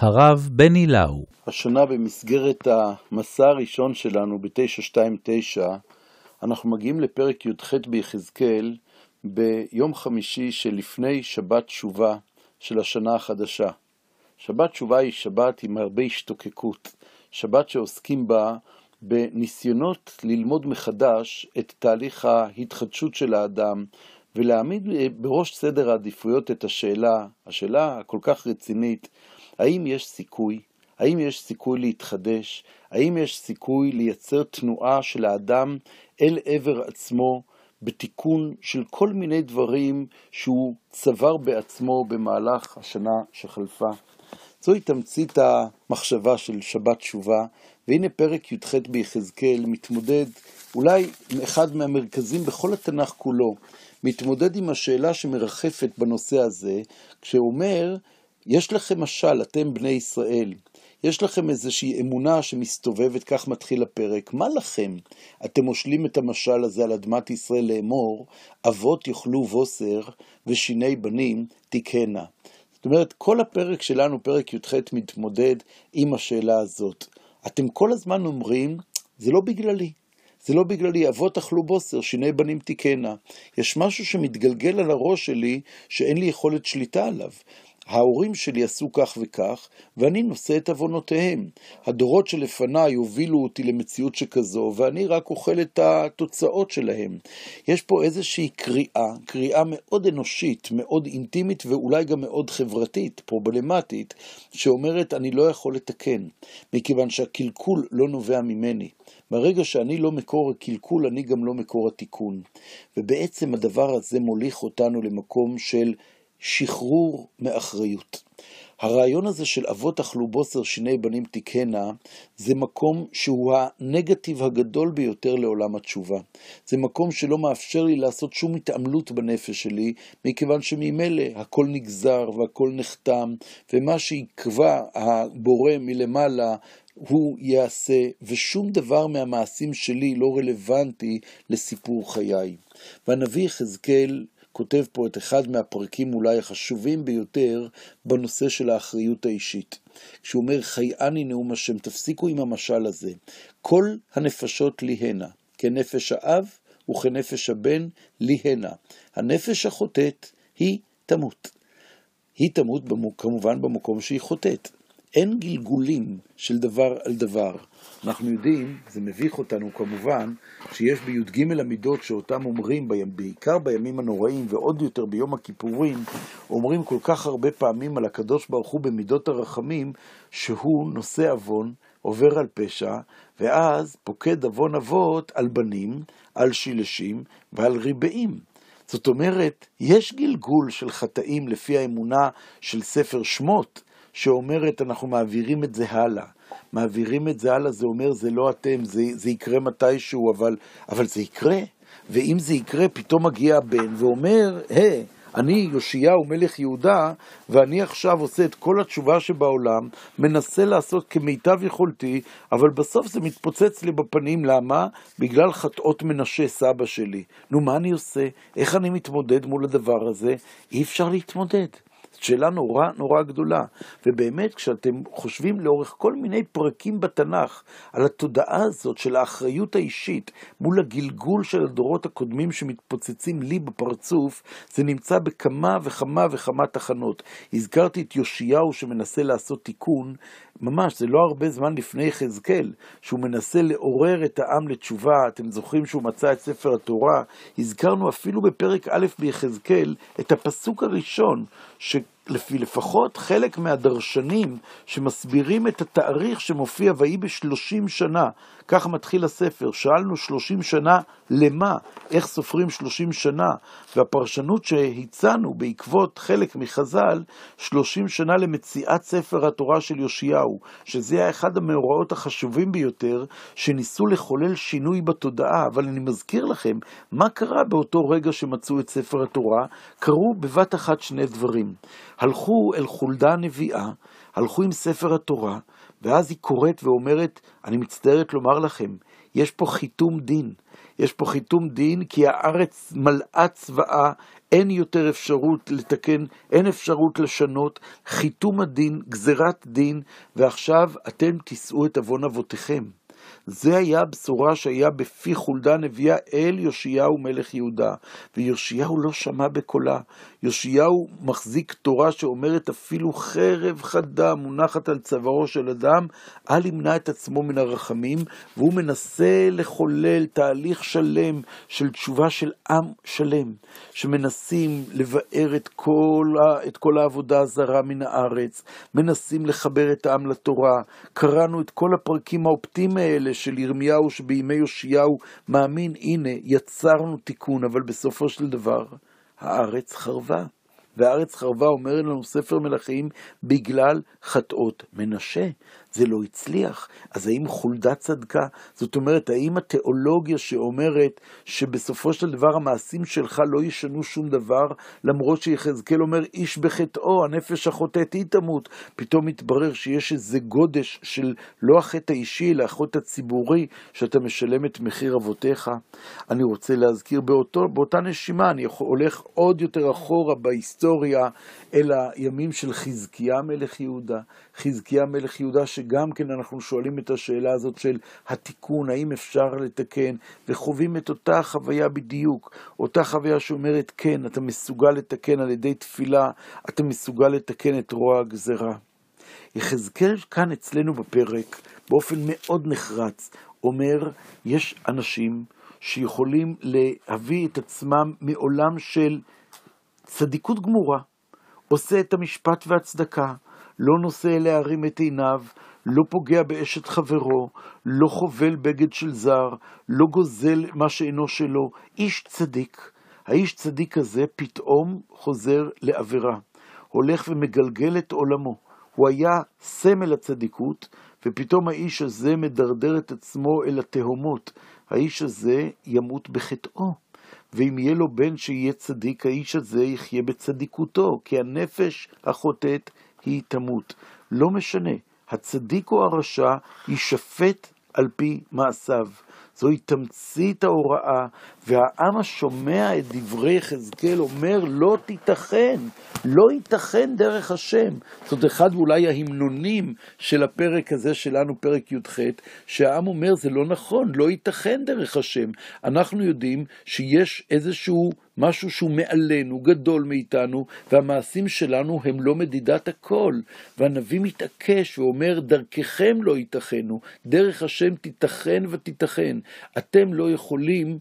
הרב בני לאו. השנה במסגרת המסע הראשון שלנו ב-929, אנחנו מגיעים לפרק י"ח ביחזקאל ביום חמישי שלפני שבת תשובה של השנה החדשה. שבת תשובה היא שבת עם הרבה השתוקקות, שבת שעוסקים בה בניסיונות ללמוד מחדש את תהליך ההתחדשות של האדם, ולהעמיד בראש סדר העדיפויות את השאלה הכל כך רצינית, האם יש סיכוי? האם יש סיכוי להתחדש? האם יש סיכוי לייצר תנועה של האדם אל עבר עצמו, בתיקון של כל מיני דברים שהוא צבר בעצמו במהלך השנה שחלפה? זוהי תמצית המחשבה של שבת תשובה, והנה פרק י"ח ביחזקאל מתמודד, אולי אחד מהמרכזים בכל התנ"ך כולו, מתמודד עם השאלה שמרחפת בנושא הזה, כשאומר, יש לכם משל, אתם בני ישראל, יש לכם איזושהי אמונה שמסתובבת, כך מתחיל הפרק, מה לכם? אתם מושלים את המשל הזה על אדמת ישראל לאמור, אבות יאכלו בוסר ושיני בנים תקהנה. זאת אומרת, כל הפרק שלנו, פרק י"ח, מתמודד עם השאלה הזאת. אתם כל הזמן אומרים, זה לא בגללי. זה לא בגללי, אבות אכלו בוסר, שיני בנים תקהנה. יש משהו שמתגלגל על הראש שלי, שאין לי יכולת שליטה עליו. ההורים שלי עשו כך וכך, ואני נושא את עוונותיהם. הדורות שלפניי הובילו אותי למציאות שכזו, ואני רק אוכל את התוצאות שלהם. יש פה איזושהי קריאה מאוד אנושית, מאוד אינטימית, ואולי גם מאוד חברתית, פרובלמטית, שאומרת, אני לא יכול לתקן, מכיוון שהקלקול לא נובע ממני. ברגע שאני לא מקור הקלקול, אני גם לא מקור התיקון. ובעצם הדבר הזה מוליך אותנו למקום של שחרור מאחריות. הרעיון הזה של אבות אכלו בוסר שיני בנים תקהנה, זה מקום שהוא הנגטיב הגדול ביותר לעולם התשובה. זה מקום שלא מאפשר לי לעשות שום התעמלות בנפש שלי, מכיוון שממילא הכל נגזר והכל נחתם, ומה שיקבע הבורא מלמעלה הוא יעשה, ושום דבר מהמעשים שלי לא רלוונטי לסיפור חיי. והנביא יחזקאל כותב פה את אחד מהפרקים אולי החשובים ביותר בנושא של האחריות האישית. כשהוא אומר, חייאני נאום השם, תפסיקו עם המשל הזה. כל הנפשות לי הנה, כנפש האב וכנפש הבן לי הנה. הנפש החוטאת היא תמות. היא תמות כמובן במקום שהיא חוטאת. אין גלגולים של דבר על דבר. אנחנו יודעים, זה מביך אותנו כמובן, שיש בי"ג המידות שאותם אומרים, בעיקר בימים הנוראים ועוד יותר ביום הכיפורים, אומרים כל כך הרבה פעמים על הקדוש ברוך הוא במידות הרחמים, שהוא נושא עוון, עובר על פשע, ואז פוקד עוון אבות על בנים, על שילשים ועל ריבעים. זאת אומרת, יש גלגול של חטאים לפי האמונה של ספר שמות, שאומרת אנחנו מעבירים את זה הלאה. מעבירים את זה הלאה, זה אומר זה לא אתם, זה יקרה מתישהו, אבל זה יקרה. ואם זה יקרה, פתאום מגיע הבן ואומר, אני יאשיהו מלך יהודה, ואני עכשיו עושה את כל התשובה שבעולם, מנסה לעשות כמיטב יכולתי, אבל בסוף זה מתפוצץ לי בפנים. למה? בגלל חטאות מנשה סבא שלי. נו, מה אני עושה? איך אני מתמודד מול הדבר הזה? אי אפשר להתמודד. שאלה נורא גדולה, ובאמת כשאתם חושבים לאורך כל מיני פרקים בתנ"ך על התודעה הזאת של האחריות האישית מול הגלגול של הדורות הקודמים שמתפוצצים לי בפרצוף, זה נמצא בכמה וכמה תחנות. הזכרתי את יאשיהו שמנסה לעשות תיקון, ממש זה לא הרבה זמן לפני יחזקאל, שהוא מנסה לעורר את העם לתשובה. אתם זוכרים שהוא מצא את ספר התורה, הזכרנו אפילו בפרק א' ביחזקאל את הפסוק הראשון, לפחות חלק מהדרשנים שמסבירים את התאריך שמופיע ויהי ב30 שנה, כך מתחיל הספר. שאלנו 30 שנה למה? איך סופרים 30 שנה? והפרשנות שהצענו בעקבות חלק מחז"ל, 30 שנה למציאת ספר התורה של יאשיהו, שזה היה אחד המאורעות החשובים ביותר שניסו לחולל שינוי בתודעה. אבל אני מזכיר לכם מה קרה באותו רגע שמצאו את ספר התורה. קרו בבת אחת שני דברים. הלכו אל חולדה הנביאה, הלכו עם ספר התורה, ואז היא קוראת ואומרת, אני מצטערת לומר לכם, יש פה חיתום דין, יש פה חיתום דין, כי הארץ מלאה צבאה, אין יותר אפשרות לתקן, אין אפשרות לשנות, חיתום הדין, גזירת דין, ועכשיו אתם תישאו את עוון אבותיכם. זה היה הבשורה שהיה בפי חולדה נביאה אל יאשיהו מלך יהודה, ויאשיהו לא שמע בקולה. יאשיהו מחזיק תורה שאומרת אפילו חרב חדה מונחת על צווארו של אדם, אל ימנע את עצמו מן הרחמים, והוא מנסה לחולל תהליך שלם של תשובה של עם שלם, שמנסים לבאר את כל העבודה הזרה מן הארץ, מנסים לחבר את העם לתורה. קראנו את כל הפרקים האופטיים האלה של ירמיהו שבימי יאשיהו מאמין, הנה יצרנו תיקון, אבל בסופו של דבר הארץ חרבה. והארץ חרבה אומר לנו ספר מלכים בגלל חטאות מנשה. זה לא הצליח. אז האם חולדה צדקה? זאת אומרת, האם התיאולוגיה שאומרת שבסופו של דבר המעשים שלך לא ישנו שום דבר, למרות שיחזקאל אומר איש בחטאו, הנפש החוטאת היא תמות, פתאום מתברר שיש איזה גודש של לא החטא האישי, אלא החטא הציבורי, שאתה משלם את מחיר אבותיך. אני רוצה להזכיר באותה נשימה, אני הולך עוד יותר אחורה בהיסטוריה, אל הימים של חזקיה מלך יהודה. חזקיה מלך יהודה שגם כן אנחנו שואלים את השאלה הזאת של התיקון, האם אפשר לתקן, וחווים את אותה חוויה בדיוק, אותה חוויה שאומרת כן, אתה מסוגל לתקן על ידי תפילה, אתה מסוגל לתקן את רוע הגזרה. יחזקאל כאן אצלנו בפרק, באופן מאוד נחרץ, אומר, יש אנשים שיכולים להביא את עצמם מעולם של צדיקות גמורה, עושה את המשפט והצדקה, לא נושא להרים את עיניו, לא פוגע באשת חברו, לא חובל בגד של זר, לא גוזל מה שאינו שלו, איש צדיק. האיש צדיק הזה פתאום חוזר לעבירה, הולך ומגלגל את עולמו. הוא היה סמל הצדיקות, ופתאום האיש הזה מדרדר את עצמו אל התהומות. האיש הזה ימות בחטאו. ואם יהיה לו בן שיהיה צדיק, האיש הזה יחיה בצדיקותו, כי הנפש החוטאת היא תמות. לא משנה, הצדיק או הרשע יישפט על פי מעשיו. זוהי תמצית ההוראה, והעם השומע את דברי יחזקאל אומר, לא תיתכן, לא ייתכן דרך השם. זאת אחד אולי ההמנונים של הפרק הזה שלנו, פרק י"ח, שהעם אומר, זה לא נכון, לא ייתכן דרך השם. אנחנו יודעים שיש איזשהו משהו שהוא מעלינו, גדול מאיתנו, והמעשים שלנו הם לא מדידת הכל. והנביא מתעקש ואומר, דרככם לא ייתכנו, דרך השם תיתכן ותיתכן. אתם לא יכולים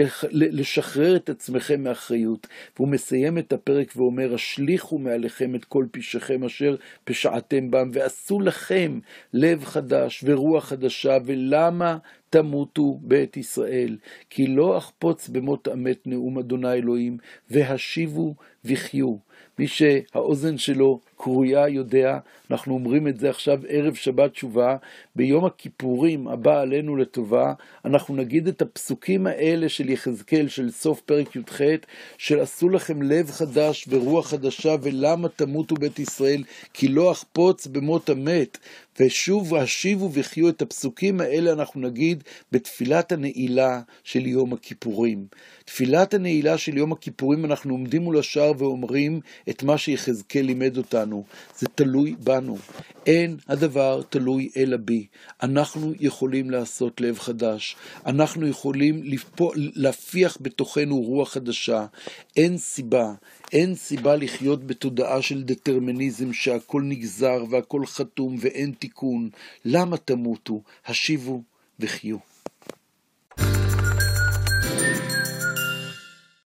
לשחרר את עצמכם מאחריות. והוא מסיים את הפרק ואומר, השליחו מעליכם את כל פשעכם אשר פשעתם בם, ועשו לכם לב חדש ורוח חדשה, ולמה תמותו בית ישראל? כי לא אחפוץ במות אמת נאום אדוני אלוהים, והשיבו וחיו. מי שהאוזן שלו קרויה יודע, אנחנו אומרים את זה עכשיו ערב שבת תשובה, ביום הכיפורים הבא עלינו לטובה, אנחנו נגיד את הפסוקים האלה של יחזקאל, של סוף פרק י"ח, של עשו לכם לב חדש ורוח חדשה, ולמה תמותו בית ישראל? כי לא אחפוץ במות המת, ושוב השיבו וחיו. את הפסוקים האלה אנחנו נגיד בתפילת הנעילה של יום הכיפורים. תפילת הנעילה של יום הכיפורים אנחנו עומדים מול השער ואומרים את מה שיחזקאל לימד אותנו. זה תלוי בנו. אין הדבר תלוי אלא בי. אנחנו יכולים לעשות לב חדש. אנחנו יכולים להפיח בתוכנו רוח חדשה. אין סיבה לחיות בתודעה של דטרמיניזם שהכל נגזר והכל חתום ואין תיקון. למה תמותו? השיבו וחיו.